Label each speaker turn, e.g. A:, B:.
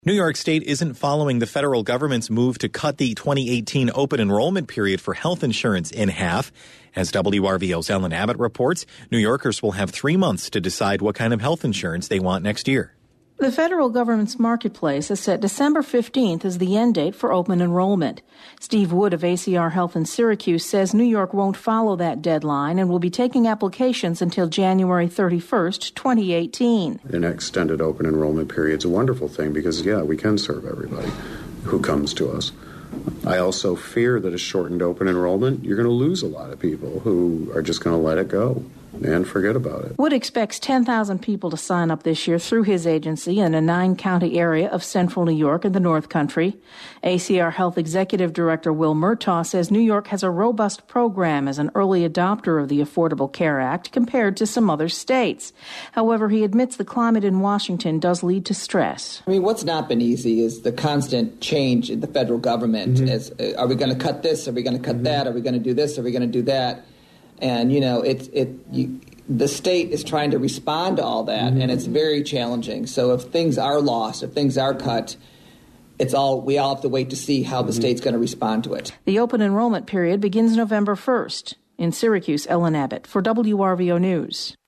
A: New York State isn't following the federal government's move to cut the 2018 open enrollment period for health insurance in half. As WRVO's Ellen Abbott reports, New Yorkers will have 3 months to decide what kind of health insurance they want next year.
B: The federal government's marketplace has set December 15th as the end date for open enrollment. Steve Wood of ACR Health in Syracuse says New York won't follow that deadline and will be taking applications until January 31st, 2018.
C: An extended open enrollment period is a wonderful thing because, we can serve everybody who comes to us. I also fear that a shortened open enrollment, you're going to lose a lot of people who are just going to let it go and forget about it.
B: Wood expects 10,000 people to sign up this year through his agency in a 9-county area of central New York and the North Country. ACR Health Executive Director Will Murtaugh says New York has a robust program as an early adopter of the Affordable Care Act compared to some other states. However, he admits the climate in Washington does lead to stress.
D: What's not been easy is the constant change in the federal government. Mm-hmm. Are we going to cut this? Are we going to cut that? Are we going to do this? Are we going to do that? And, the state is trying to respond to all that, and it's very challenging. So if things are lost, if things are cut, we all have to wait to see how the state's going to respond to it.
B: The open enrollment period begins November 1st. In Syracuse, Ellen Abbott for WRVO News.